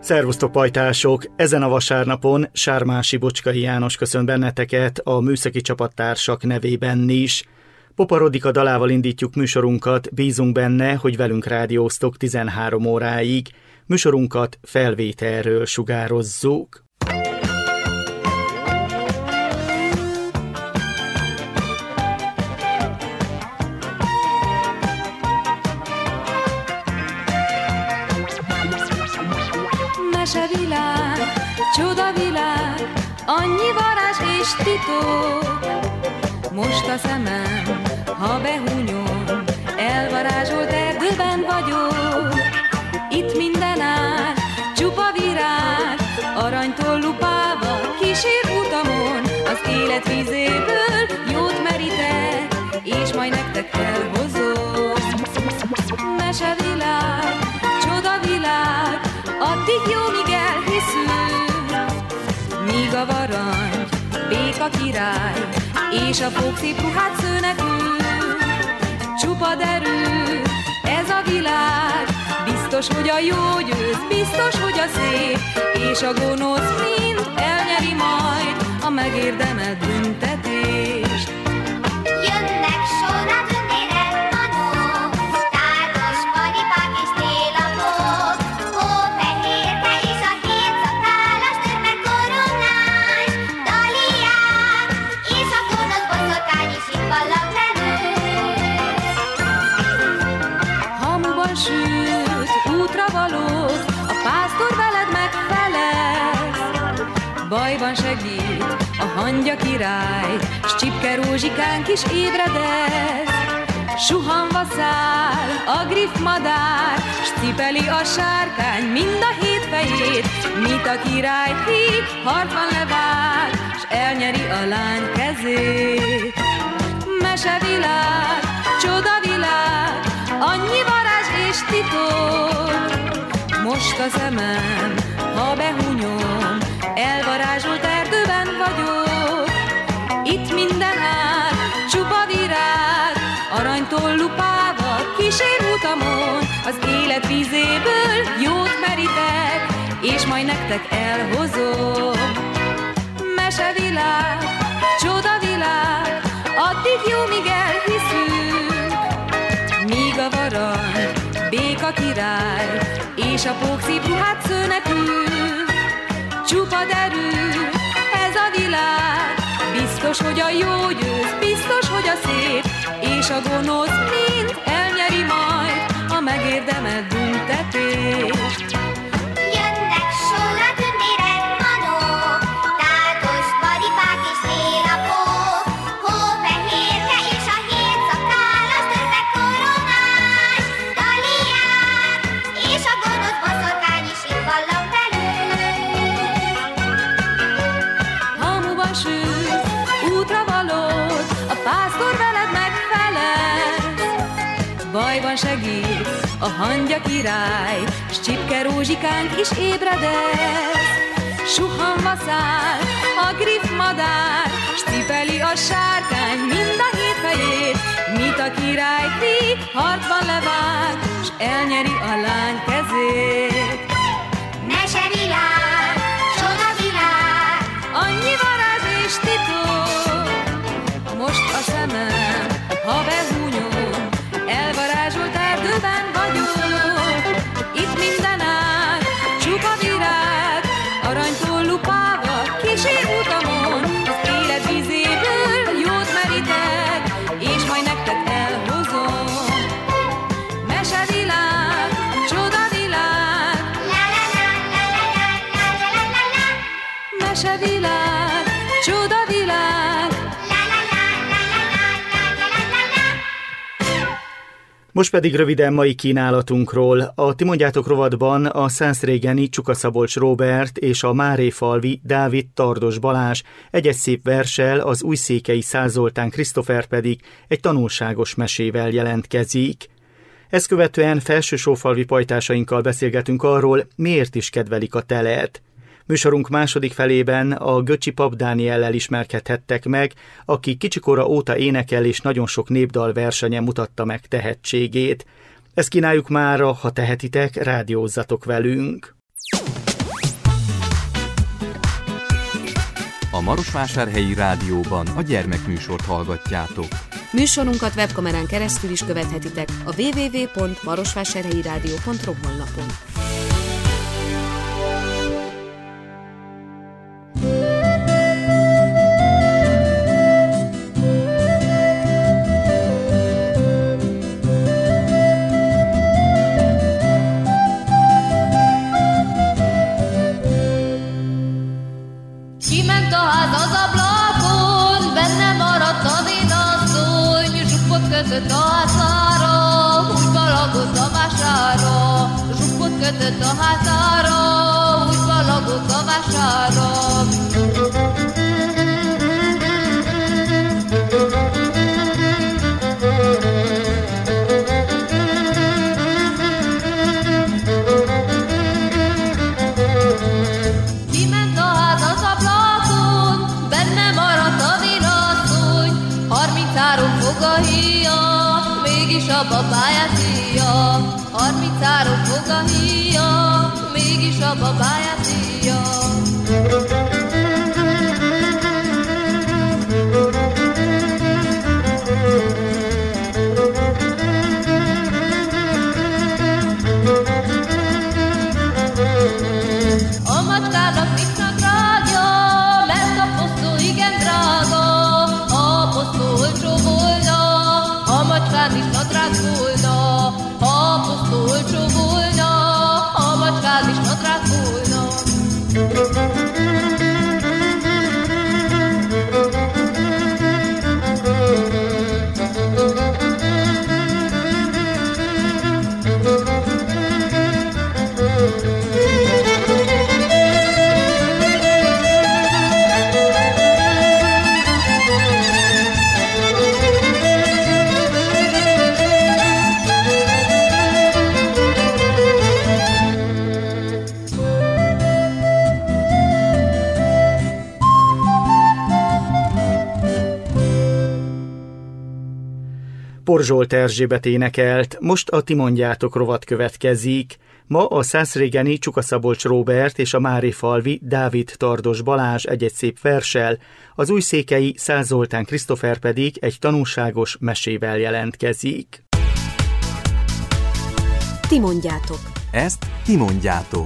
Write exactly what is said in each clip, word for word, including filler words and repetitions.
Szervusztok, pajtások! Ezen a vasárnapon Sármási Bocskai János köszönt benneteket a műszaki csapattársak nevében is. Poparodik a dalával indítjuk műsorunkat, bízunk benne, hogy velünk rádióztok tizenhárom óráig. Műsorunkat felvételről sugározzuk. Mesevilág, csodavilág, annyi varázs és titok. Most a szemem, ha behúnyom, elvarázsolt erdőben vagyok. Itt minden áll, csupa virág, aranytól lupával kísér utamon. Az élet vízéből jót merítek, és majd nektek elhozom. Mesevilág, csodavilág, addig jó, míg elhiszünk, míg a varangy, béka király, és a pók szép ruhát sző nekünk. Csupa derű, ez a világ, biztos, hogy a jó győz, biztos, hogy a szép, és a gonosz mind elnyeri majd a megérdemelt büntetést. Jönnek sorra tündérek, manók, tárdos paripák és télapok, hófehérke és a hét szakállas, törpe koronás, daliák, és a gonosz boszorkány is itt ballagverő. Hamuban sült, útra valót, a pásztor veled megfelez. Bajban segít a hangya király, s csipke rózsikánk is ébredez. Suhanva száll a griff madár, s cipeli a sárkány mind a hét fejét. Mit a király hív, harcban levág, s elnyeri a lány kezét. Mesevilág, csodavilág, annyi varázs és titok. Most a szemem, ha behúnyom, elvarázsolt erdőben vagyok. Itt minden áll, csupa virág, aranytól lupával kísér utamon. Az élet vízéből jót merítek, és majd nektek elhozom. Mesevilág, csodavilág, addig jó, míg elhiszünk, míg a varangy, béka király, és a pók szép ruhát sző nekünk. Csupa derű, ez a világ, biztos, hogy a jó győz, biztos, hogy a szép, és a gonosz mind elnyeri majd a megérdemelt büntetést. Jönnek sorra tündérek, manók, tárdos paripák és télapok, hófehérke és a hét szakállas, törpe koronás, daliák, és a gonosz boszorkány is itt ballag velünk. Hamuban sült, útra valót, a pásztor veled megfelez. Bajban segít a hangya király, s csipke rózsikánk is ébredez. Suhanva száll a griff madár, s cipeli a sárkány mind a hét fejét. Mit a király hív, harcban levág, s elnyeri a lány kezét. Mesevilág, csodavilág, Annyi varázs és titok. Most a szemem, ha behúnyom, elvarázsolt erdőben vagyok. Itt minden áll, csupa virág, aranytól lupával kísér utamon. Az élet vízéből jót merítek, és majd nektek elhozom. Mesevilág, csodavilág, la la la la la la la la la la, mesevilág, csodavilág. la la la la la la la la la. Most pedig röviden mai kínálatunkról. A Ti mondjátok rovatban a Szenszrégeni Csuka-Szabolcs Róbert és a Máréfalvi Dávid Tardos Balázs egy-egy szép verssel, az újszékely Szász Zoltán Krisztofer pedig egy tanulságos mesével jelentkezik. Ezt követően felsősófalvi pajtásainkkal beszélgetünk arról, miért is kedvelik a telet. Műsorunk második felében a Göcsi Pap Dániellel ismerkedhettek meg, aki kicsikora óta énekel és nagyon sok népdal versenyen mutatta meg tehetségét. Ezt kínáljuk mára, ha tehetitek, rádiózzatok velünk! A Marosvásárhelyi Rádióban a gyermekműsort hallgatjátok. Műsorunkat webkamerán keresztül is követhetitek a double-u double-u double-u pont marosvásárhelyi rádió pont ro honlapon. Kötött a házára, úgy balagott a vására. Zsukkot kötött a házára, úgy balagott a vására. Kiment a ház az ablakon, benne maradt a vénasszony, harminchárom fok a híja, mégis a babáját híja. Harminchárom fok a híja, mégis a babáját híja. A macskának nincs nadrágja, mert a posztó igen drága. A posztó olcsó volna, a macskán is nadrág volna. A posztó olcsó volna, a macskán is nadrág volna. Porzsolt Erzsébet énekelt, most a Ti mondjátok rovat következik. Ma a Szászrégeni Csukaszabolcs Róbert és a Márifalvi Dávid Tardos Balázs egy-egy szép verssel, az újszékhelyi Szász Zoltán Krisztofer pedig egy tanulságos mesével jelentkezik. Ti mondjátok. Ezt ti mondjátok.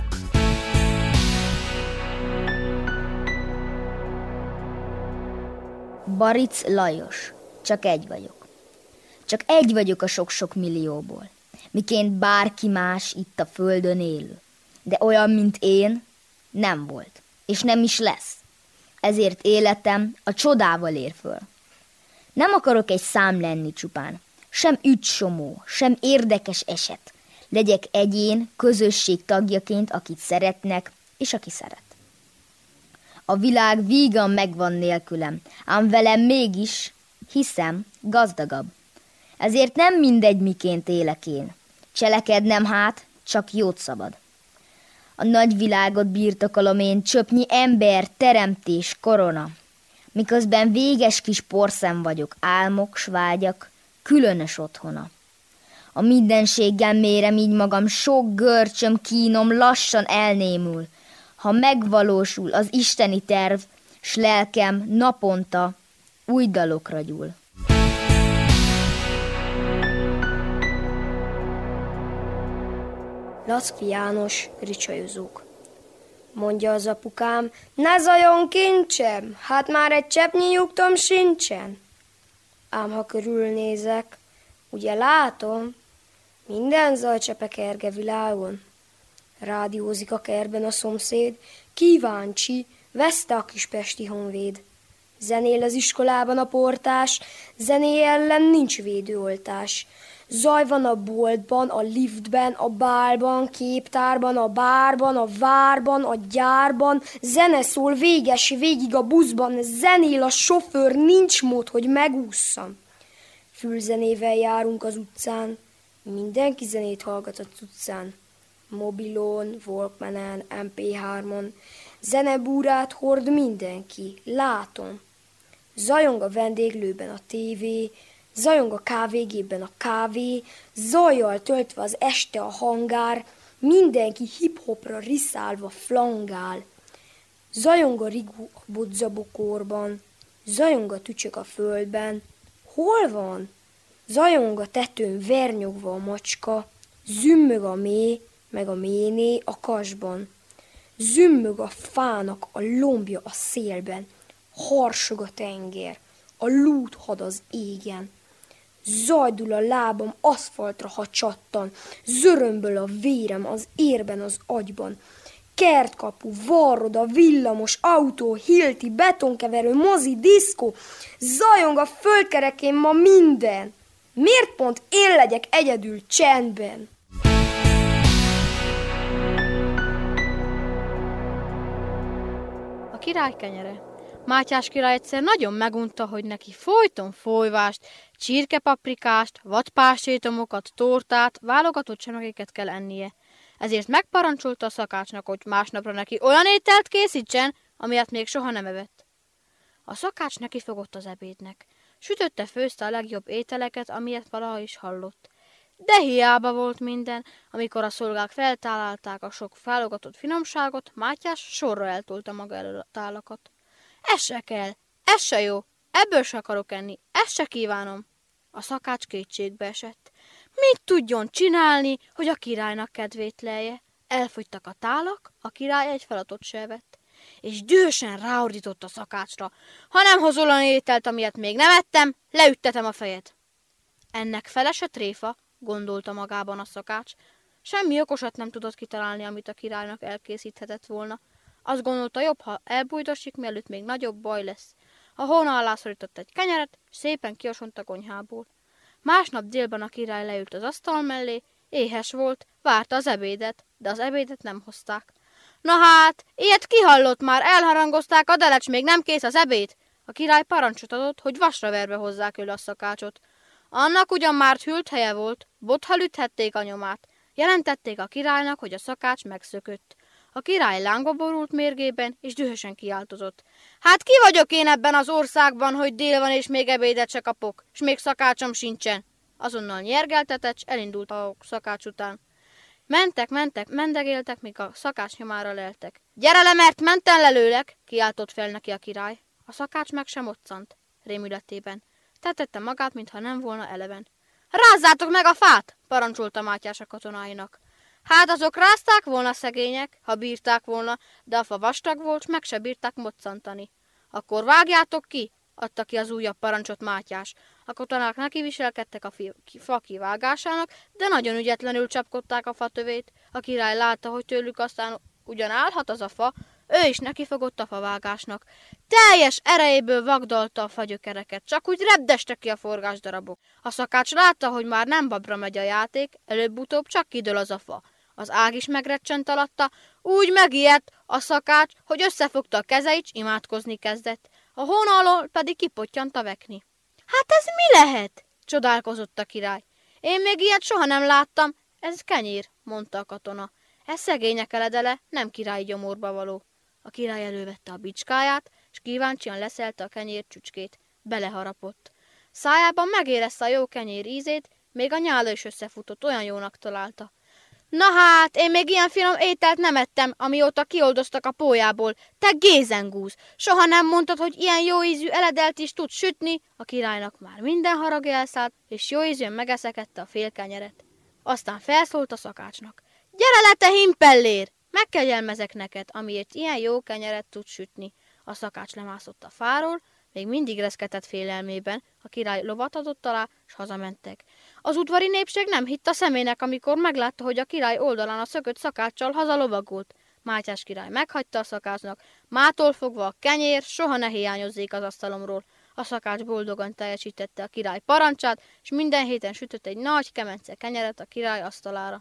Baric Lajos. Csak egy vagyok. Csak egy vagyok a sok-sok millióból, miként bárki más itt a földön élő. De olyan, mint én, nem volt, és nem is lesz. Ezért életem a csodával ér föl. Nem akarok egy szám lenni csupán, sem ügysomó, sem érdekes eset. Legyek egyén, közösség tagjaként, akit szeretnek, és aki szeret. A világ vígan megvan nélkülem, ám velem mégis, hiszem, gazdagabb. Ezért nem mindegy, miként élek én. Cselekednem hát, csak jót szabad. A nagy világot birtokolom én, csöpnyi ember, teremtés, korona. Miközben véges kis porszem vagyok, álmok, s vágyak, különös otthona. A mindenséggel mérem így magam, sok görcsöm, kínom lassan elnémul. Ha megvalósul az isteni terv, s lelkem naponta új dalokra gyúl. Laszki János, Ricsajozók. Mondja az apukám, ne zajon kincsem, hát már egy cseppnyi nyugtom sincsen. Ám ha körülnézek, ugye látom, minden zajcsepe kerge világon. Rádiózik a kertben a szomszéd, kíváncsi, veszte a kis pesti honvéd. Zenél az iskolában a portás, zené ellen nincs védőoltás. Zaj van a boltban, a liftben, a bálban, képtárban, a bárban, a várban, a gyárban. Zene szól véges végig a buszban, zenél a sofőr, nincs mód, hogy megússzam. Fülzenével járunk az utcán, mindenki zenét hallgat az utcán. Mobilon, Walkmanen, em pé hármon, zenebúrát hord mindenki, látom. Zajong a vendéglőben a tévé, zajong a kávégében a kávé, zajjal töltve az este a hangár, mindenki hip-hopra riszálva flangál. Zajong a rigó a budzabokorban, zajong a tücsök a földben. Hol van? Zajong a tetőn vernyogva a macska, zümmög a mély, meg a méné a kasban. Zümmög a fának a lombja a szélben, harsog a tenger, a lúthad az égen. Zajdul a lábam aszfaltra, ha csattan, zörömböl a vérem az érben, az agyban. Kertkapu, varroda, villamos, autó, hilti, betonkeverő, mozi, diszkó, zajong a földkerekén ma minden. Miért pont én legyek egyedül csendben? A király kenyere. Mátyás király egyszer nagyon megunta, hogy neki folyton folyvást, csirkepaprikást, vadpásétomokat, tortát, válogatott csemegéket kell ennie. Ezért megparancsolta a szakácsnak, hogy másnapra neki olyan ételt készítsen, amilyet még soha nem evett. A szakács neki fogott az ebédnek. Sütötte, főzte a legjobb ételeket, amilyet valaha is hallott. De hiába volt minden, amikor a szolgák feltálálták a sok válogatott finomságot, Mátyás sorra eltolta maga elől a tálakat. Ez se kell, ez se jó, ebből se akarok enni, ezt se kívánom. A szakács kétségbe esett. Mit tudjon csinálni, hogy a királynak kedvét lelje? Elfogytak a tálak, a király egy feladatot se evett. És dühösen ráordított a szakácsra. Ha nem hozol olyan ételt, amilyet még nem ettem, leüttetem a fejed. Ennek fele se tréfa, gondolta magában a szakács. Semmi okosat nem tudott kitalálni, amit a királynak elkészíthetett volna. Azt gondolta, jobb, ha elbújdosik, mielőtt még nagyobb baj lesz. A hóna alá szorított egy kenyeret, és szépen kiosont a konyhából. Másnap délben a király leült az asztal mellé, éhes volt, várta az ebédet, de az ebédet nem hozták. Na hát, ilyet kihallott már, elharangozták, a delecs, még nem kész az ebéd. A király parancsot adott, hogy vasra verve hozzák őle a szakácsot. Annak ugyan már hűlt helye volt, botthal üthették a nyomát. Jelentették a királynak, hogy a szakács megszökött. A király lángba borult mérgében, és dühösen kiáltozott. Hát ki vagyok én ebben az országban, hogy dél van, és még ebédet se kapok, és még szakácsom sincsen? Azonnal nyergeltetett, s elindult a szakács után. Mentek, mentek, mendegéltek, míg a szakács nyomára leltek. Gyere le, mert menten lelőlek, kiáltott fel neki a király. A szakács meg sem moccant, rémületében. Tetette magát, mintha nem volna eleven. Rázzátok meg a fát, parancsolta Mátyás a katonáinak. Hát azok rázták volna szegények, ha bírták volna, de a fa vastag volt, meg se bírták moccantani. Akkor vágjátok ki, adta ki az újabb parancsot Mátyás. A katonák nekiviselkedtek a fa kivágásának, de nagyon ügyetlenül csapkodták a fatövét. A király látta, hogy tőlük aztán ugyan állhat az a fa, ő is nekifogott a favágásnak. Teljes erejéből vagdalta a fagyökereket, csak úgy repdeste ki a forgásdarabok. A szakács látta, hogy már nem babra megy a játék, előbb-utóbb csak kidől az a fa. Az ág is megrecsent alatta, úgy megijedt a szakács, hogy összefogta a kezeit, s imádkozni kezdett. A hóna alól pedig kipottyant a vekni. Hát ez mi lehet? Csodálkozott a király. Én még ilyet soha nem láttam. Ez kenyér, mondta a katona. Ez szegények eledele, nem királyi gyomorba való. A király elővette a bicskáját, s kíváncsian leszelte a kenyér csücskét. Beleharapott. Szájában megérezte a jó kenyér ízét, még a nyála is összefutott, olyan jónak találta. Na hát, én még ilyen finom ételt nem ettem, amióta kioldoztak a pólyából. Te gézengúz! Soha nem mondtad, hogy ilyen jó ízű eledelt is tud sütni? A királynak már minden haragja elszállt, és jó ízűen megeszekedte a fél kenyeret. Aztán felszólt a szakácsnak. Gyere le, te himpellér! Megkegyelmezek neked, amiért ilyen jó kenyeret tud sütni. A szakács lemászott a fáról, még mindig reszketett félelmében, a király lovat adott alá, s hazamentek. Az udvari népség nem hitt a szemének, amikor meglátta, hogy a király oldalán a szökött szakáccsal hazalovagolt. Mátyás király meghagyta a szakácsnak, mától fogva a kenyér soha ne hiányozzék az asztalomról. A szakács boldogan teljesítette a király parancsát, és minden héten sütött egy nagy kemence kenyeret a király asztalára.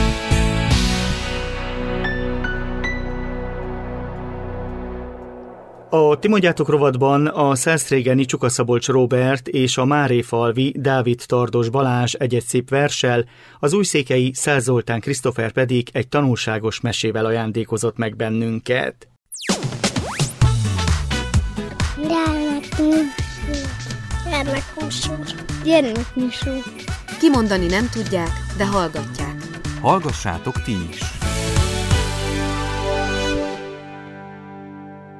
A Ti mondjátok rovatban a Szelsztrégeni Csukaszabolcs Róbert és a Máréfalvi Dávid Tardos Balázs egy-egy szép verssel, az újszékhelyi Szász Zoltán Krisztofer pedig egy tanulságos mesével ajándékozott meg bennünket. Gyermekműsor. Gyermekműsor. Kimondani nem tudják, de hallgatják. Hallgassátok ti is!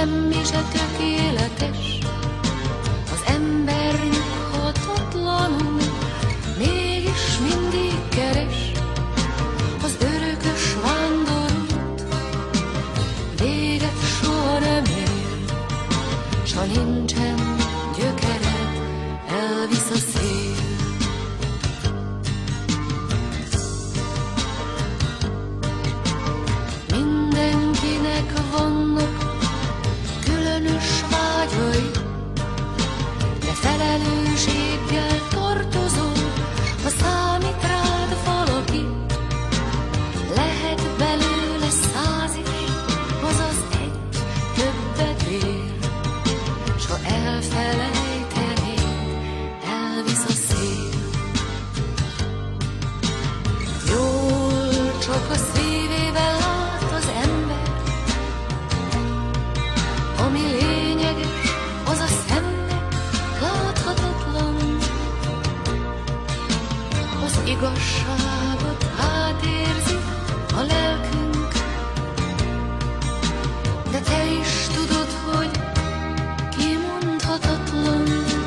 semmi se tökéletes, az ember nyughatatlanul mégis mindig keres az örökös vándorút, véget soha nem ér, s ha nincsen gyökered, elvisz a szél. Mindenkinek vannak különös vágyai, de felelősséggel tartozol, ha számít rád valaki. Lehet belőle száz is, azaz egy többet ér, s ha elfelejtenéd, elvisz a szél. Jól csak a szívével lát az ember, ami lényeges, az a szemnek láthatatlan. Az igazságot átérzi a lelkünk, de te is tudod, hogy kimondhatatlan.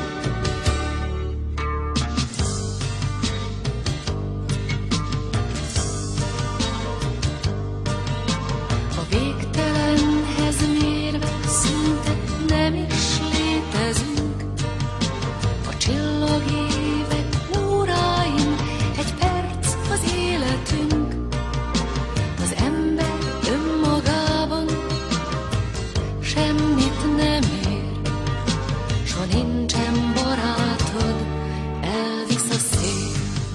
A végtelenhez mérve szinte nem is létezünk. A csillagévek óráin egy perc az életünk. Az ember önmagában semmit nem ér, s ha nincsen barátod, elvisz a szél.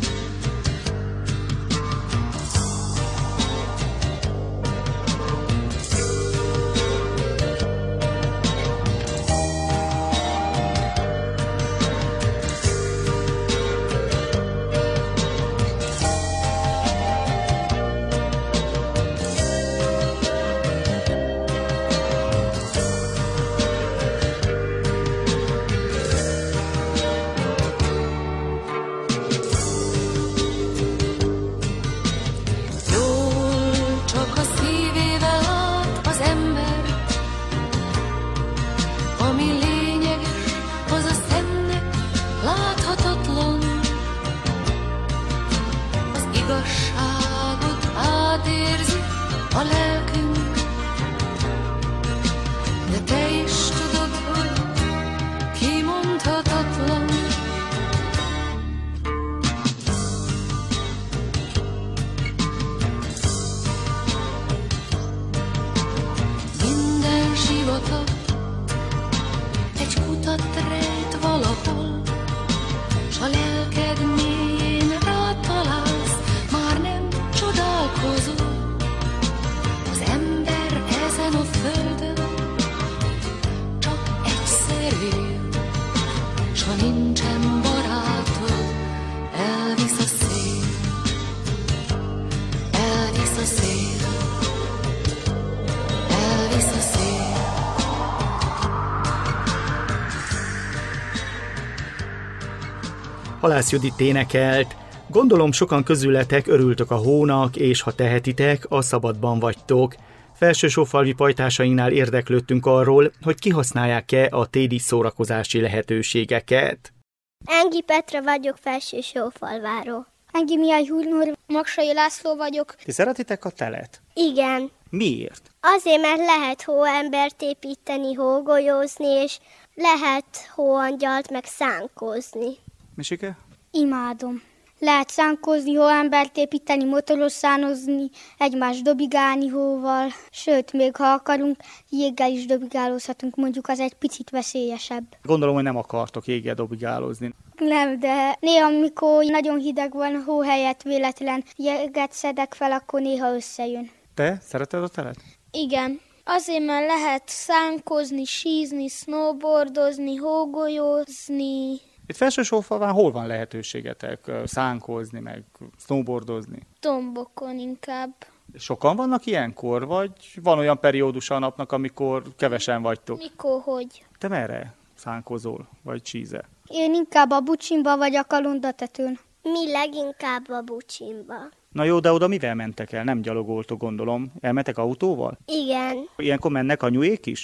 Jól csak a szívével lát az ember, ami lényeges, az a szemnek láthatatlan. Az igazságot átérzi a lelkünk, de te is tudod, hogy kimondhatatlan. Minden sivatag egy kutat rejt valahol, s a lelked mélyén rátalálsz, már nem csodálkozol. Az ember ezen a földön csak egyszer él, s ha nincsen barátod, elvisz a szél, elvisz a szél, elvisz a szél. Halász Judit énekelt. Gondolom sokan közületek örültök a hónak, és ha tehetitek, a szabadban vagytok. Felsősófalvi pajtásainknál érdeklődtünk arról, hogy kihasználják-e a téli szórakozási lehetőségeket. Engi Petra vagyok Felsősófalváról. Engi Mihály Húrnor, Magsai László vagyok. Ti szeretitek a telet? Igen. Miért? Azért, mert lehet hóembert építeni, hógolyózni, és lehet hóangyalt meg szánkozni. Misike? Imádom. Lehet szánkozni, hóembert építeni, motoroszánozni, egymást dobigálni hóval, sőt, még ha akarunk, jéggel is dobigálózhatunk, mondjuk az egy picit veszélyesebb. Gondolom, hogy nem akartok jéggel dobigálózni. Nem, de néha, amikor nagyon hideg van, hó helyett véletlen jeget szedek fel, akkor néha összejön. Te szereted a telet? Igen. Azért, mert lehet szánkozni, sízni, snowboardozni, hógolyózni. Itt Felsősófalván hol van lehetőségetek szánkozni, meg snowboardozni? Dombokon inkább. Sokan vannak ilyenkor, vagy van olyan periódusa a napnak, amikor kevesen vagytok? Mikor, hogy? Te merre szánkozol, vagy sízel? Én inkább a bucsimba vagy a kalondatetőn. Mi leginkább a bucsimba. Na jó, de oda mivel mentek el? Nem gyalogoltok, gondolom. Elmentek autóval? Igen. Ilyenkor mennek anyuék is?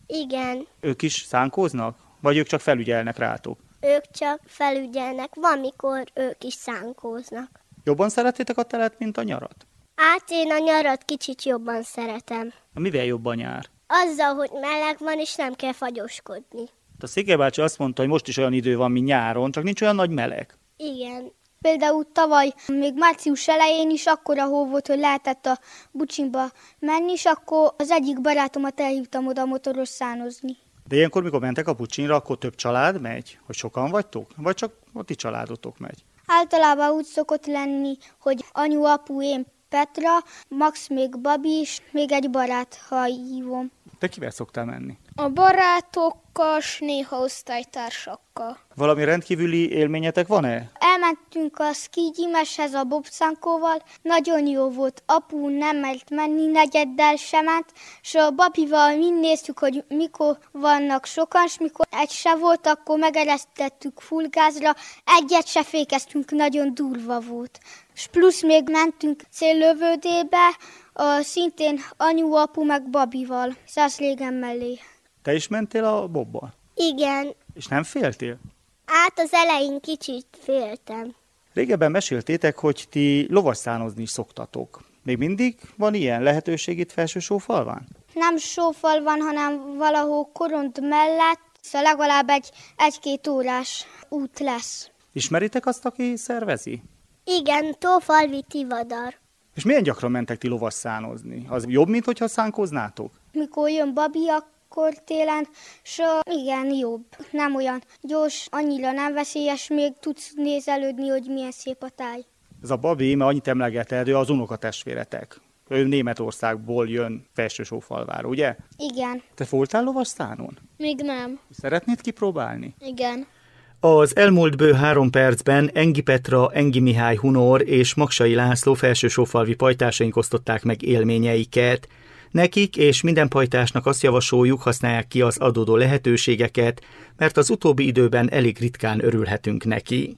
Igen. Ők is szánkóznak? Vagy ők csak felügyelnek rátok? Ők csak felügyelnek, van, mikor ők is szánkóznak. Jobban szeretitek a telet, mint a nyarat? Hát én a nyarat kicsit jobban szeretem. Mivel jobb a nyár? Azzal, hogy meleg van, és nem kell fagyoskodni. A Székely bácsi azt mondta, hogy most is olyan idő van, mint nyáron, csak nincs olyan nagy meleg. Igen. Például tavaly, még március elején is akkora hó volt, hogy lehetett a bucsinba menni, és akkor az egyik barátomat elhívtam oda motoros szánozni. De ilyenkor, mikor mentek a Pucsinra, akkor több család megy? Hogy sokan vagytok? Vagy csak a ti családotok megy? Általában úgy szokott lenni, hogy anyu, apu, én, Petra, Max még Babi is, még egy barát, ha hívom. Te kivel szoktál menni? A barátokkal, s néha osztálytársakkal. Valami rendkívüli élményetek van-e? Elmentünk a Ski Gyimeshez a bobszánkóval, nagyon jó volt, apu nem mert menni, negyeddel sem ment, és a Babival mind néztük, hogy mikor vannak sokan, és mikor egy se volt, akkor megeresztettük full gázra, egyet se fékeztünk, nagyon durva volt. És plusz még mentünk céllövődébe, a szintén anyu, apu meg Babival, száz régen mellé. Te is mentél a bobbal? Igen. És nem féltél? Hát az elején kicsit féltem. Régebben meséltétek, hogy ti lovasszánozni is szoktatok. Még mindig van ilyen lehetőség itt Felsősófalván? Nem Sófal van, hanem valahol Koront mellett, szóval legalább egy, egy-két órás út lesz. Ismeritek azt, aki szervezi? Igen, Tófalvi Tivadar. És milyen gyakran mentek ti lovasszánozni? Az jobb, mint hogyha szánkóznátok? Mikor jön Babi, akkor télen, s igen, jobb. Nem olyan gyors, annyira nem veszélyes, még tudsz nézelődni, hogy milyen szép a táj. Ez a Babi, mert annyit emlegeted, ő az unokatestvéretek. Ő Németországból jön Felsősófalvára, ugye? Igen. Te voltál lovasszánon? Még nem. Szeretnéd kipróbálni? Igen. Az elmúlt bő három percben Engi Petra, Engi Mihály Hunor és Maksai László felsősófalvi pajtásaink osztották meg élményeiket. Nekik és minden pajtásnak azt javasoljuk, használják ki az adódó lehetőségeket, mert az utóbbi időben elég ritkán örülhetünk neki.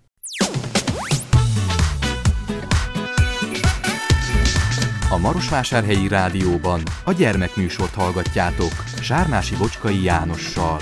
A Marosvásárhelyi Rádióban a gyermekműsort hallgatjátok Sármási Bocskai Jánossal.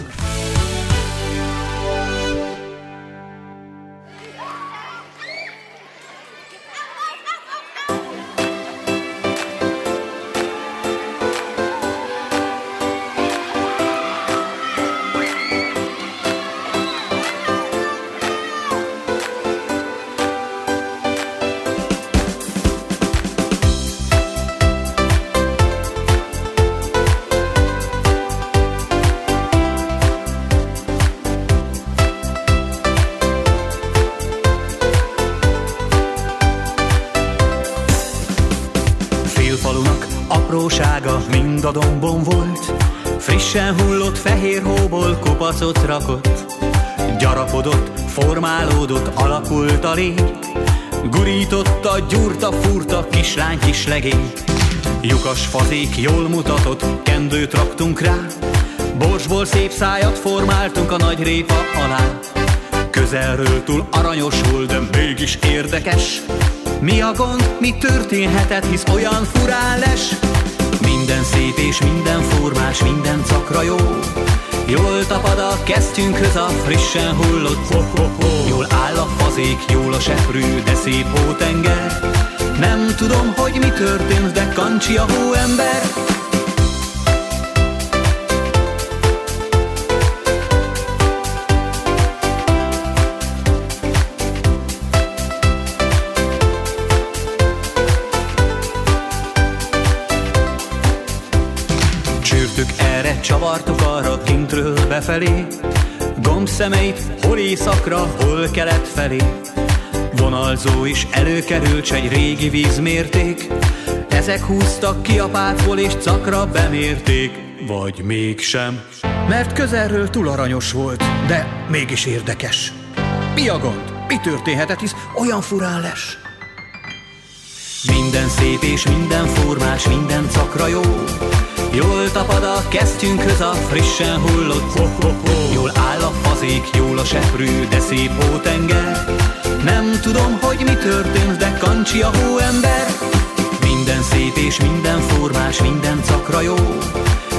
Mind a dombon volt, frissen hullott fehér hóból kopacot rakott, gyarapodott, formálódott, alakult a légy, gurította, gyúrta, fúrta, kislány kislegény. Lyukas fazék jól mutatott, kendőt raktunk rá, borsból szép szájat formáltunk a nagy répa alá. Közelről túl aranyos volt, de mégis érdekes. Mi a gond, mi történhetett, hisz olyan furán les. Minden szép és minden formás, minden cakra jó. Jól tapad a kesztyünkhöz a frissen hullott ho-ho-ho. Jól áll a fazék, jól a seprű, de szép hótenger. Nem tudom, hogy mi történt, de kancsi a hóember. Csavartuk arra kintről befelé, gombszemeit hol északra, hol kelet felé. Vonalzó is előkerült, s egy régi vízmérték. Ezek húztak ki a pártból és cakra bemérték. Vagy mégsem, mert közelről túl aranyos volt, de mégis érdekes. Mi a gond? Mi történhetett, hisz olyan furán les? Minden szép és minden formás, minden cakra jó. Jól tapad a kesztyünkhöz a frissen hullott ho-ho-ho. Jól áll a fazék, jól a seprű, de szép hótenger. Nem tudom, hogy mi történt, de kancsi a hóember. Minden szép és minden formás, minden cakra jó.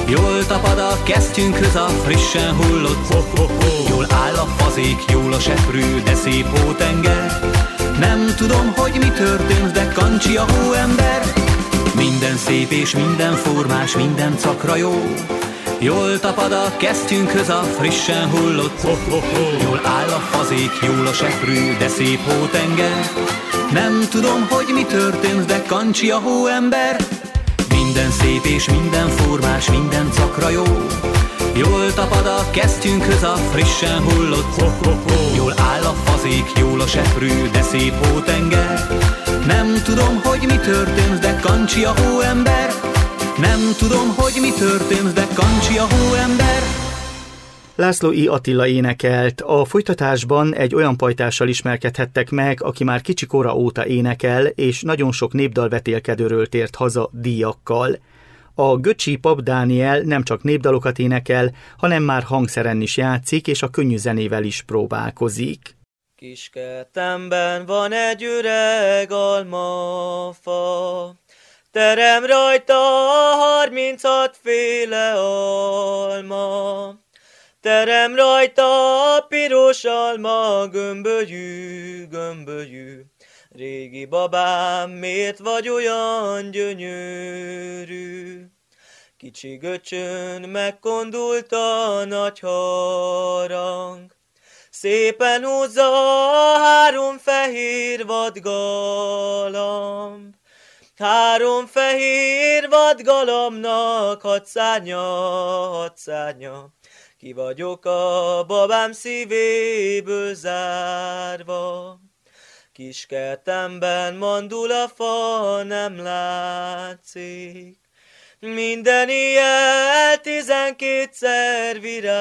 Jól tapad a kesztyünkhöz a frissen hullott ho-ho-ho. Jól áll a fazék, jól a seprű, de szép hótenger. Nem tudom, hogy mi történt, de kancsi a hóember. Minden szép és minden formás, minden cakra jó. Jól tapad a kesztyünkhöz a frissen hullott ho-ho-ho. Jól áll a fazék, jól a seprű, de szép hótenger. Nem tudom, hogy mi történt, de kancsi a hóember. Minden szép és minden formás, minden cakra jó. Jól tapad a kesztyünkhöz a frissen hullott ho-ho-ho. Jól áll a fazék, jól a seprű, de szép hótenger. Nem tudom, hogy mi történt, de kancsi a hóember. Nem tudom, hogy mi történt, de kancsi a hóember. László I. Attila énekelt. A folytatásban egy olyan pajtással ismerkedhettek meg, aki már kicsi kora óta énekel, és nagyon sok népdalvetélkedőről tért haza díjakkal. A Göcsi Pap Dániel nem csak népdalokat énekel, hanem már hangszeren is játszik, és a könnyű zenével is próbálkozik. Kiskertemben van egy öreg almafa, terem rajta harminchat féle alma. Terem rajta piros alma, gömbölyű, gömbölyű. Régi babám, miért vagy olyan gyönyörű? Kicsi göcsön megkondult a nagy harang, szépen húzza három fehér vadgalamb. Három fehér vadgalambnak hat szárnya, hat szárnya. Ki vagyok a babám szívéből zárva. Kiskertemben mandulafa nem látszik, minden éjjel tizenkétszer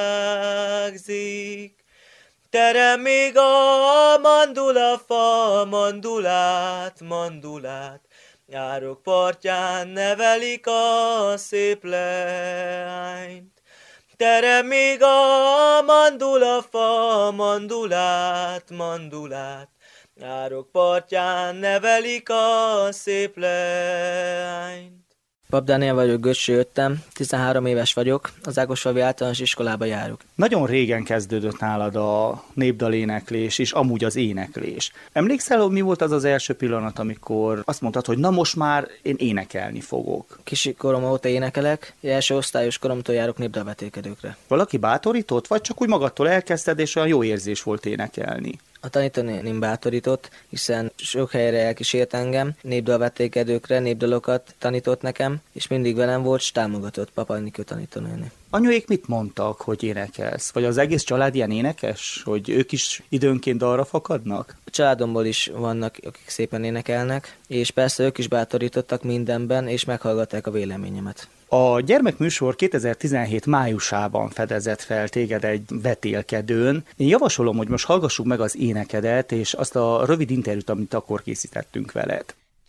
virágzik. Terem még a mandulafa, mandulát, mandulát, árok partján nevelik a szép leányt. Terem még a mandulafa, mandulát, mandulát, árok partján nevelik a szép leányt. Pap Dániel vagyok, Göcsről jöttem, tizenhárom éves vagyok, az Ákosfalvi általános iskolába járok. Nagyon régen kezdődött nálad a népdaléneklés és amúgy az éneklés. Emlékszel, hogy mi volt az az első pillanat, amikor azt mondtad, hogy na most már én énekelni fogok? Kicsi korom óta énekelek, első osztályos koromtól járok népdalvetélkedőkre. Valaki bátorított, vagy csak úgy magadtól elkezdted, és olyan jó érzés volt énekelni? A tanítónénim bátorított, hiszen sok helyre elkísért engem, népdalvetélkedőkre, népdalokat tanított nekem, és mindig velem volt, és támogatott Papa Anikő tanítónéni. Anyuék mit mondtak, hogy énekelsz? Vagy az egész család ilyen énekes? Hogy ők is időnként arra fakadnak? A családomból is vannak, akik szépen énekelnek, és persze ők is bátorítottak mindenben, és meghallgatták a véleményemet. A gyermekműsor kétezer-tizenhét májusában fedezett fel téged egy vetélkedőn. Én javasolom, hogy most hallgassuk meg az énekedet, és azt a rövid interjút, amit akkor készítettünk veled.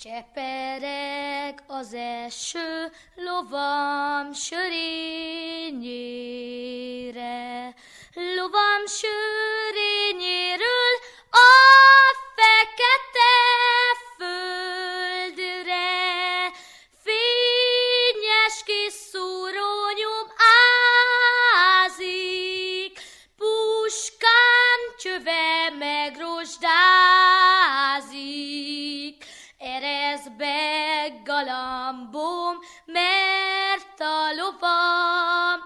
Csepereg az eső lovam sörényére, lovam sörényéről a fekete földre. Fényes kis szúrónyom ázik, puskám csöve megrosdázik. Eresz be galambom, mert a lovam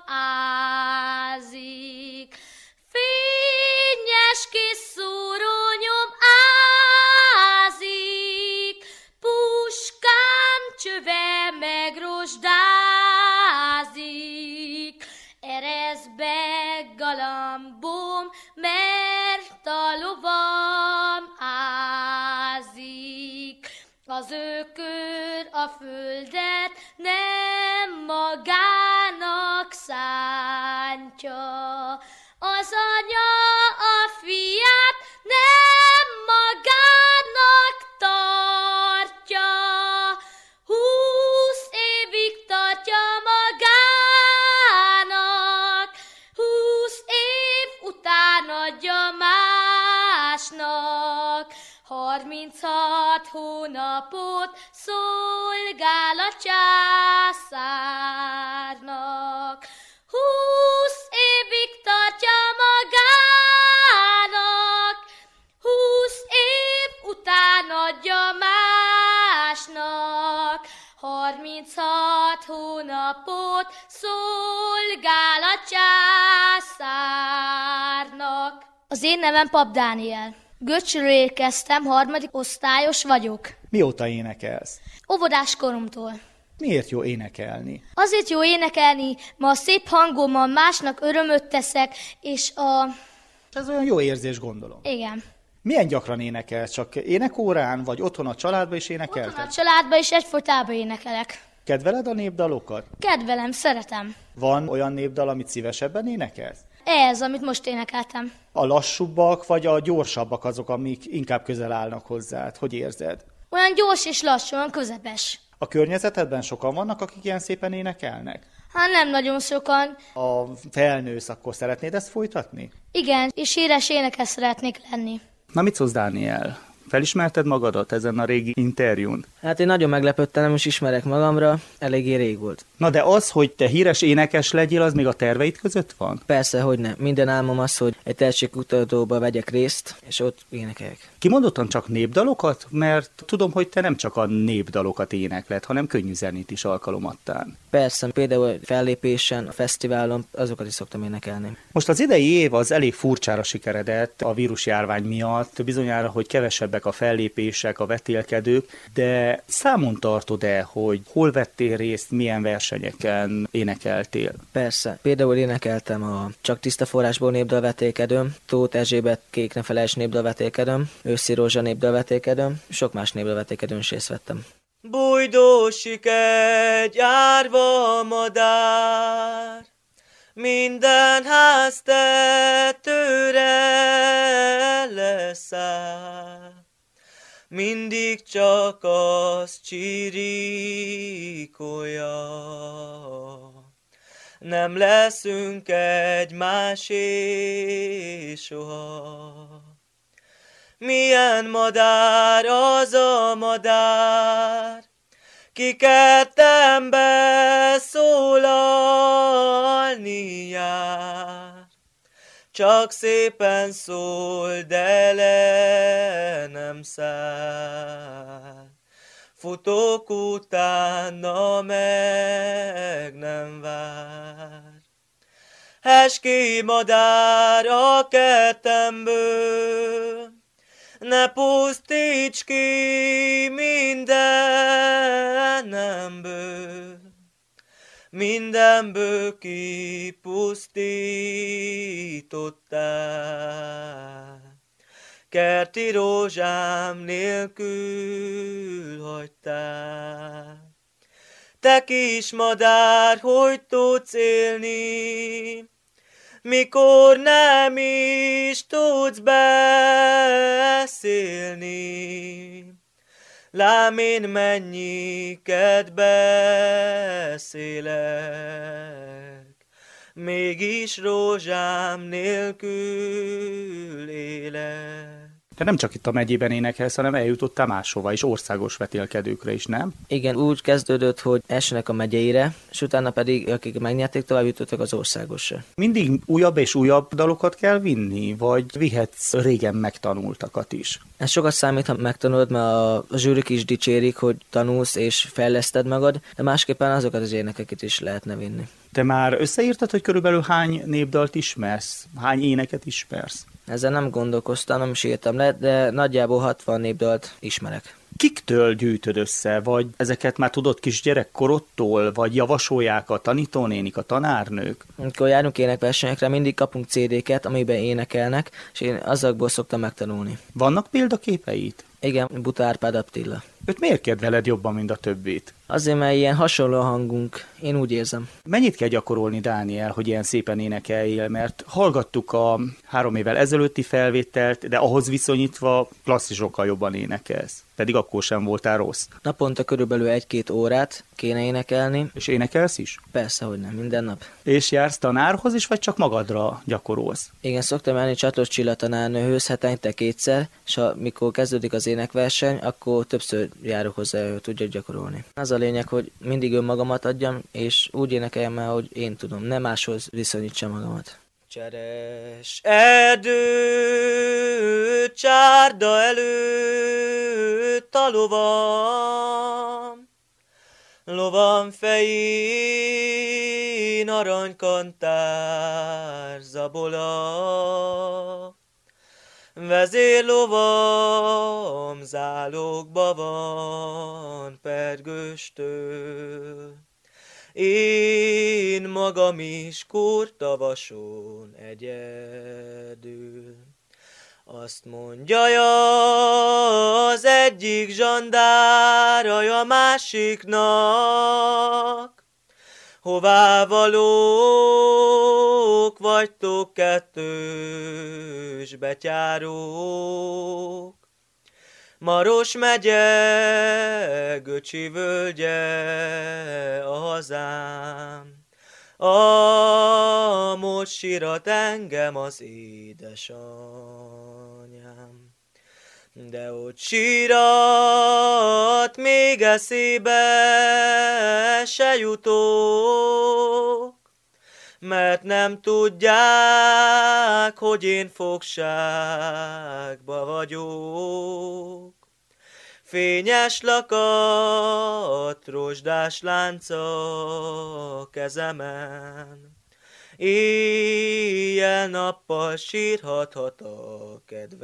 ázik. Fényes kis szúrónyom ázik, puskám csöve megrosdázik. Eresz be galambom, mert a lovam ázik. Az ökör a földet nem magának szántja, az anya a fiát nem magának tartja. Húsz évig tartja magának, húsz év után adja másnak. Harminchat hónapot szolgál a császárnak. Húsz évig tartja magának, húsz év után adja másnak. Harminchat hónapot szolgál a császárnak. Az én nevem Pap Dániel. Göcsről érkeztem, harmadik osztályos vagyok. Mióta énekelsz? Óvodás koromtól. Miért jó énekelni? Azért jó énekelni, ma a szép hangommal másnak örömöt teszek, és a... Ez olyan jó érzés, gondolom. Igen. Milyen gyakran énekelsz? Csak énekórán, vagy otthon a családban is énekelted? Otthon a családban is egyfolytában énekelek. Kedveled a népdalokat? Kedvelem, szeretem. Van olyan népdal, amit szívesebben énekelsz? Ez, amit most énekeltem. A lassúbbak, vagy a gyorsabbak azok, amik inkább közel állnak hozzád? Hogy érzed? Olyan gyors és lassú, olyan közepes. A környezetedben sokan vannak, akik ilyen szépen énekelnek? Hát nem nagyon sokan. A felnősz, akkor szeretnéd ezt folytatni? Igen, és híres énekes szeretnék lenni. Na mit szólsz, Dániel? Felismerted magadat ezen a régi interjún? Hát én nagyon meglepődtem, nem is ismerek magamra, eléggé rég volt. Na de az, hogy te híres énekes legyél, az még a terveid között van? Persze, hogy nem. Minden álmom az, hogy egy tehetségkutatóba vegyek részt, és ott énekeljek. Kimondottan csak népdalokat? Mert tudom, hogy te nem csak a népdalokat énekled, hanem könnyű zenét is alkalomattán. Persze, például fellépésen, a fesztiválon, azokat is szoktam énekelni. Most az idei év az elég furcsára sikeredett a vírusjárvány miatt, bizonyára, hogy kevesebbek a fellépések, a vetélkedők, de számon tartod-e, hogy hol vettél részt, milyen versenyeken énekeltél? Persze, például énekeltem a Csak tiszta forrásból népdalvetélkedőm, Tóth Erzsébet Kék ne felejts népdalvetélkedőm, Őszi Rózsa népdalvetélkedőm, sok más népdalvetélkedőn is részt vettem. Bújdósik egy árva madár, minden ház tetőre leszáll. Mindig csak az csirikolja, nem leszünk egymásé soha. Milyen madár az a madár, ki kertembe szólalni jár. Csak szépen szól, de le nem száll. Futok utána, meg nem vár. Hesky madár a kertemből, ne pusztíts ki mindenemből. Mindenből kipusztítottál, kerti rózsám nélkül hagytál. Te kis madár, hogy tudsz élni, mikor nem is tudsz beszélni? Lám én mennyiket beszélek, mégis rózsám nélkül élek. Te nem csak itt a megyében énekelsz, hanem eljutottál máshova is, országos vetélkedőkre is, nem? Igen, úgy kezdődött, hogy elsőnek a megyeire, és utána pedig, akik megnyerték, tovább jutottak az országosra. Mindig újabb és újabb dalokat kell vinni, vagy vihetsz régen megtanultakat is? Ez sokat számít, ha megtanulod, mert a, a zsűrik is dicsérik, hogy tanulsz és fejleszted magad, de másképpen azokat az énekeket is lehetne vinni. Te már összeírtad, hogy körülbelül hány népdalt ismersz? Hány éneket ismersz? Ezzel nem gondolkoztam, nem is írtam le, de nagyjából hatvan népdalt ismerek. Kiktől gyűjtöd össze, vagy ezeket már tudod kisgyerekkorodtól, vagy javasolják a tanítónénik, a tanárnők? Amikor járunk énekversenyekre, mindig kapunk cé dé-ket, amiben énekelnek, és én azokból szoktam megtanulni. Vannak példaképeit? Igen, Buta Árpád Attila. Őt miért kedveled jobban, mint a többit? Azért, mert ilyen hasonló a hangunk, én úgy érzem. Mennyit kell gyakorolni, Dániel, hogy ilyen szépen énekeljél? Mert hallgattuk a három évvel ezelőtti felvételt, de ahhoz viszonyítva klasszisokkal jobban énekelsz. Pedig akkor sem voltál rossz. Naponta körülbelül egy-két órát kéne énekelni. És énekelsz is? Persze, hogy nem, minden nap. És jársz tanárhoz is, vagy csak magadra gyakorolsz? Igen, szoktam járni Csatos Csilla tanárnőhöz hetente kétszer, és ha, mikor kezdődik az énekverseny, akkor többször járok hozzá, hogy tudjak gyakorolni. Az a lényeg, hogy mindig önmagamat adjam, és úgy énekeljem el, hogy én tudom, nem máshoz viszonyítsam magamat. Cseres erdő, csárda előtt a lovam, lovam fején aranykantár zabola, vezérlovam zálogba van pergőstől. Én magam is kurtavason egyedül. Azt mondja az egyik zsandára a másiknak, hová valók vagytok kettős betyárók. Maros megye, Göcsi völgye a hazám, a most sírat engem az édesanyám. De ott sírat még eszébe se jutok, mert nem tudják, hogy én fogságba vagyok. Fényes lakat, rozsdás lánca kezemen, éjjel-nappal sírhathat a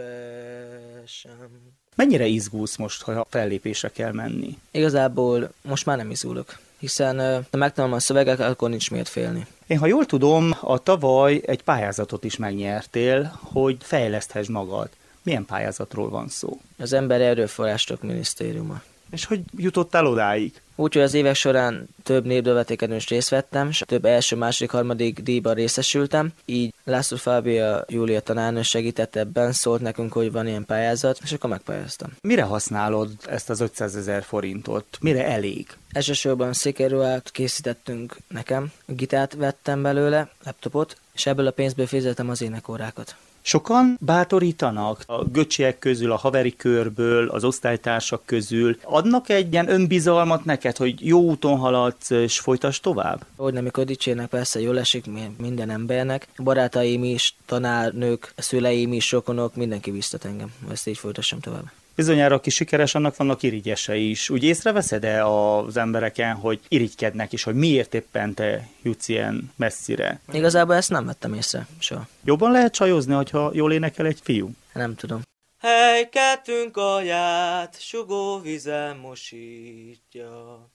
kedvesem. Mennyire izgulsz most, ha fellépésre kell menni? Igazából most már nem izgulok, hiszen ha megtanulom a szövegek, akkor nincs miért félni. Én, ha jól tudom, a tavaly egy pályázatot is megnyertél, hogy fejleszthess magad. Milyen pályázatról van szó? Az Emberi Erőforrások Minisztériuma. És hogy jutottál odáig? Úgyhogy az évek során több népdalvetéken is részt vettem, és több első, második, harmadik díjban részesültem. Így László Fábia Júlia tanárnő segített ebben, szólt nekünk, hogy van ilyen pályázat, és akkor megpályáztam. Mire használod ezt az ötszázezer forintot? Mire elég? Elsősorban székelyruhát készítettünk nekem, gitárt vettem belőle, laptopot, és ebből a pénzből fizettem az énekórákat. Sokan bátorítanak a göcsiek közül, a haveri körből, az osztálytársak közül. Adnak egy ilyen önbizalmat neked, hogy jó úton haladsz, és folytasd tovább? Hogy amikor dicsérnek, persze jól esik minden embernek. Barátaim is, tanárnők, szüleim is, rokonok, mindenki biztat engem. Ezt így folytassam tovább. Bizonyára, aki sikeres, annak vannak irigyesei is. Úgy észreveszed-e az embereken, hogy irigykednek is, hogy miért éppen te jutsz ilyen messzire? Igazából ezt nem vettem észre soha. Jobban lehet csajozni, hogyha jól énekel egy fiú? Nem tudom. Hely, kettőnk alját sugó vizem mosítja,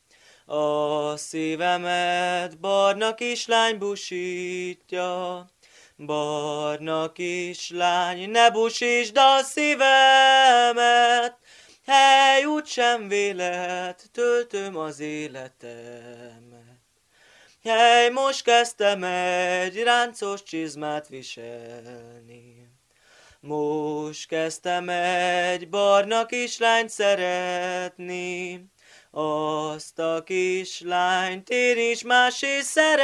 a szívemet barna kislány busítja. Barna kislány, ne busítsd a szívemet, hely, úgysem vélet, töltöm az életemet. Hely, most kezdtem egy ráncos csizmát viselni, most kezdtem egy barna kislányt szeretni, azt a kislányt én is más is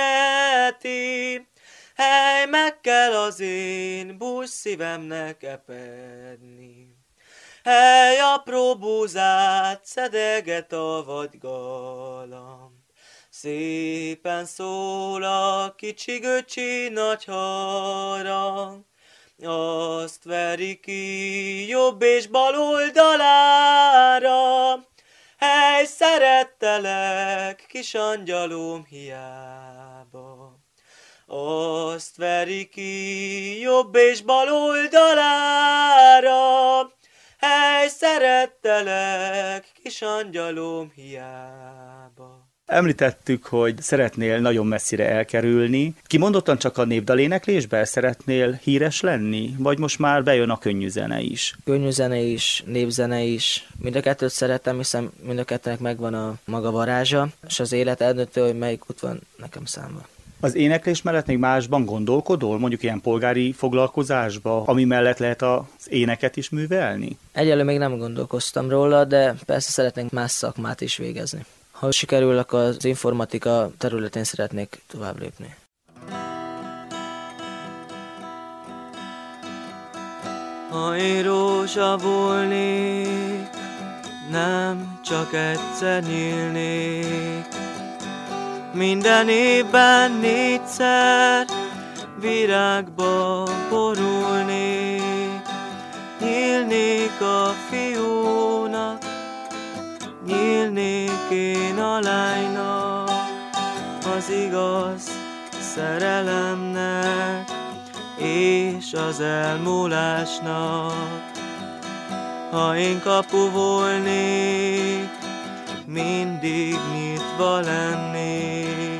szereti. Hely, meg kell az én bús szívemnek epedni. Hely, apró búzát szedeget a vadgalamb. Szépen szól a kicsi göcsi nagy harang. Azt veri ki jobb és bal oldalára. Hely, szerettelek, kis angyalom hiába. Azt veri ki jobb és bal oldalára, hely, szerettelek, kis angyalom hiába. Említettük, hogy szeretnél nagyon messzire elkerülni. Kimondottan csak a népdaléneklésben szeretnél híres lenni? Vagy most már bejön a könnyű zene is? Könnyű zene is, népzene is. Mind a kettőt szeretem, hiszen mind a kettőnek megvan a maga varázsa, és az élet eldöntő, hogy melyik út van nekem számba. Az éneklés mellett még másban gondolkodol, mondjuk ilyen polgári foglalkozásba, ami mellett lehet az éneket is művelni? Egyelőre még nem gondolkoztam róla, de persze szeretnénk más szakmát is végezni. Ha sikerül, akkor az informatika területén szeretnék tovább lépni. Ha én rózsa volnék, nem csak egyszer nyílnék, minden évben négyszer virágba borulnék, nyílnék a fiúnak, nyílnék én a lánynak, az igaz szerelemnek és az elmúlásnak. Ha én kapu volnék, mindig nyitva lennék,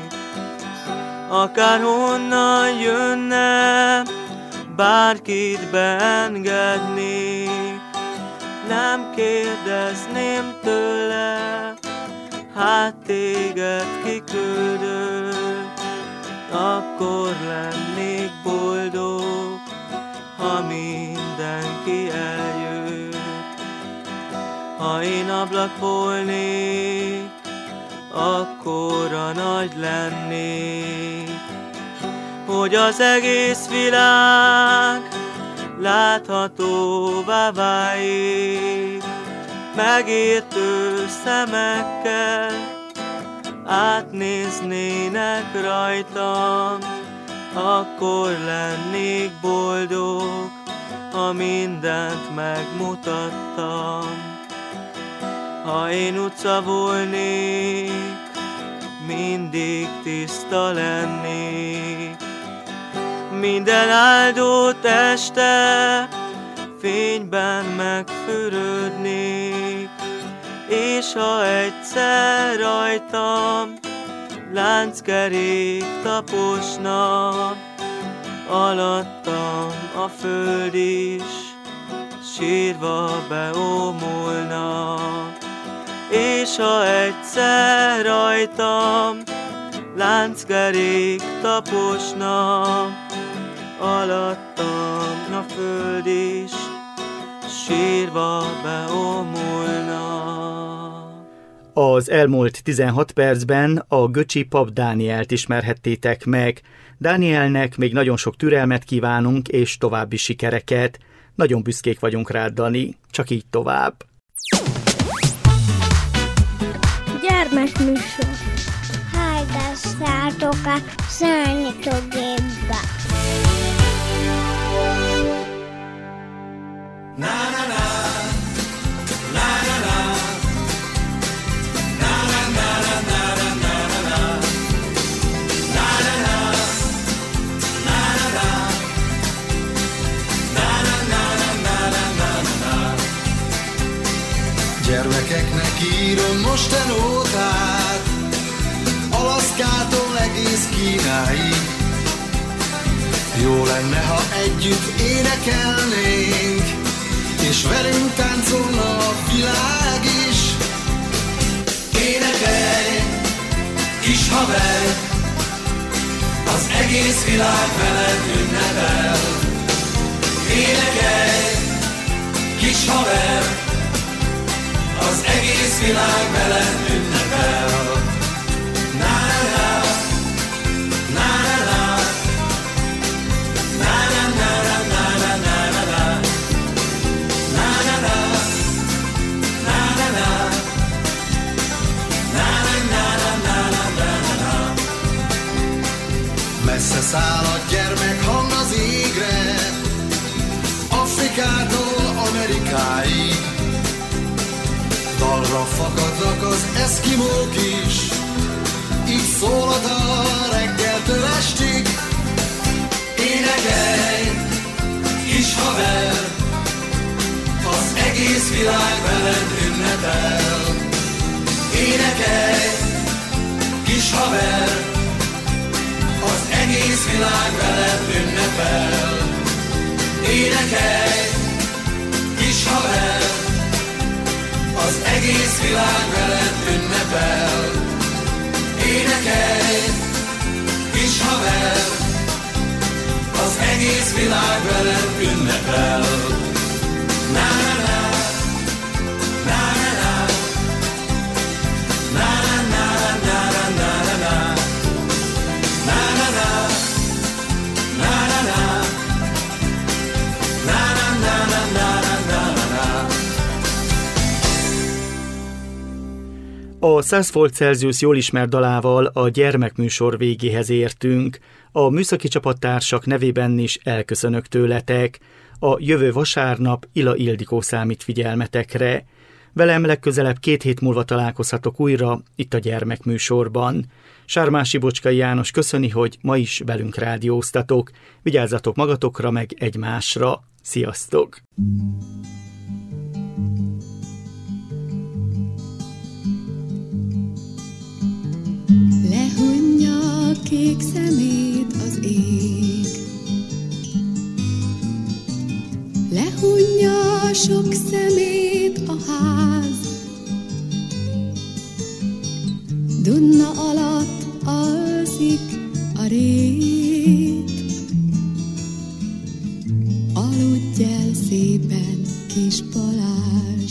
akárhonnan jönne, bárkit beengednék, nem kérdezném tőle, hát téged kiküldök, akkor lennék boldog, ha mindenki eljött. Ha én ablak volnék, akkora nagy lennék, hogy az egész világ láthatóvá váljék, megértő szemekkel átnéznének rajtam, akkor lennék boldog, ha mindent megmutattam. Ha én utca volnék, mindig tiszta lennék, minden áldott este fényben megfürödnék, és ha egyszer rajtam lánckerék taposna, alattam a föld is sírva beomolna, és ha egyszer rajtam lánckerék taposna, alattam a föld is sírva beomolna. Az elmúlt tizenhat percben a Göcsi Pap Dánielt ismerhettétek meg. Dánielnek még nagyon sok türelmet kívánunk, és további sikereket. Nagyon büszkék vagyunk rád, Dani. Csak így tovább. Gyermekműsor. Hallgassátok a Szörnyetőgépbe. Na na na, na na na, na na na na na na na, na na na, na na na, na na na na na na na. Gyermekeknek írom most a nótát, Alaszkától egész Kínáig. Jó lenne, ha együtt énekelnénk, és velünk táncolna a világ is. Énekelj, kis haver, az egész világ veled ünnepel. Énekelj, kis haver, az egész világ veled ünnepel. Na na na, na na na, na na na na na na na na. Messze száll a gyermekhang az égre, Afrikától Amerikáig. Dalra fakadnak az eszkimók is, így szól a dal reggeltől estig. Énekelj, kis haver, az egész világ veled ünnepel. Énekelj, kis haver, az egész világ veled ünnepel. Énekelj, kis haver, az egész világ veled ünnepel. Énekelj, kis haver, az egész világ veled ünnepel. Na na na, na na na, na na na na na na na, na na na, na na na, na na na na na na. A száz folt Celsius jól ismert dalával a gyermekműsor végéhez értünk. A műszaki csapattársak nevében is elköszönök tőletek. A jövő vasárnap Ila Ildikó számít figyelmetekre. Velem legközelebb két hét múlva találkozhatok újra itt a gyermekműsorban. Sármási Bocskai János köszöni, hogy ma is velünk rádióztatok. Vigyázzatok magatokra meg egymásra. Sziasztok! Lehunja kék szemét az ég, lehunja sok szemét a ház, Dunna alatt alszik a rét. Aludj el szépen, kis Balázs,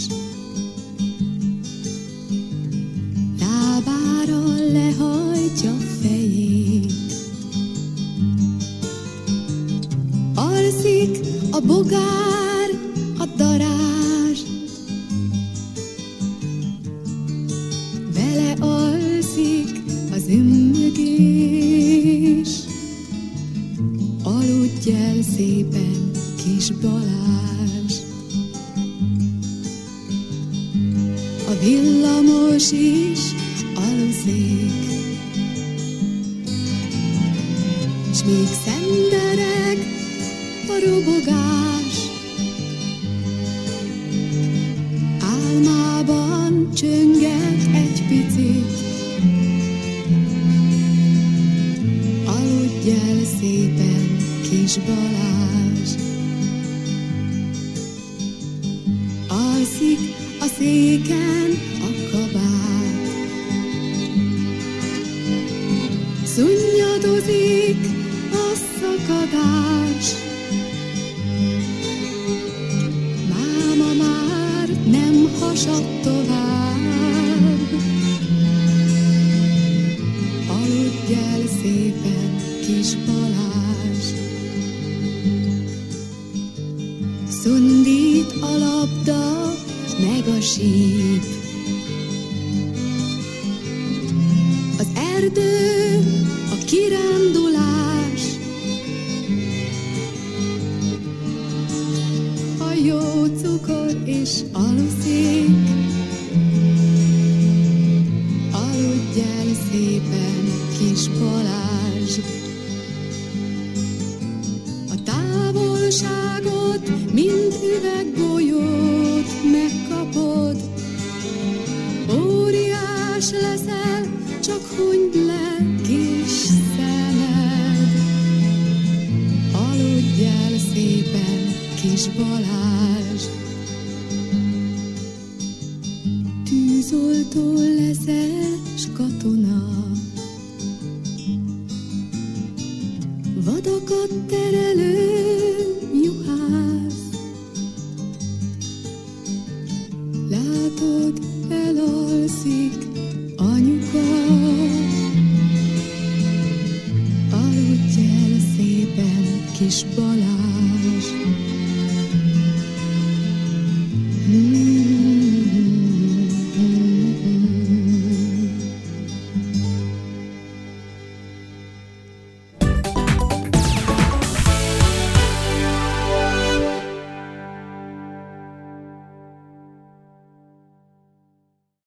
lábára lehajtja fejét. Alszik a bogár, a darázs, vele alszik az ümmögés. Aludj el szépen, kis Balázs, a villamos is aluszik, s még szendereg a robogás. Álmában csönget egy picit, aludj el szépen, kis Balázs. Alszik a széken a kabát, szunnyadozik a szakadás. Máma már nem hasad tovább, aludj el szépen, kis Balázs. Szundít a labda, meg a síp, az erdő, a kirándulás. A jó cukor is aluszik, aludj el szépen, kis Balázs. A távolságot, mint üveggolyót megkapod, óriás leszel, csak hunyd le, kis szemed. Aludj el szépen, kis Balázs. Tűzoltó leszel, s katona, vadakat terel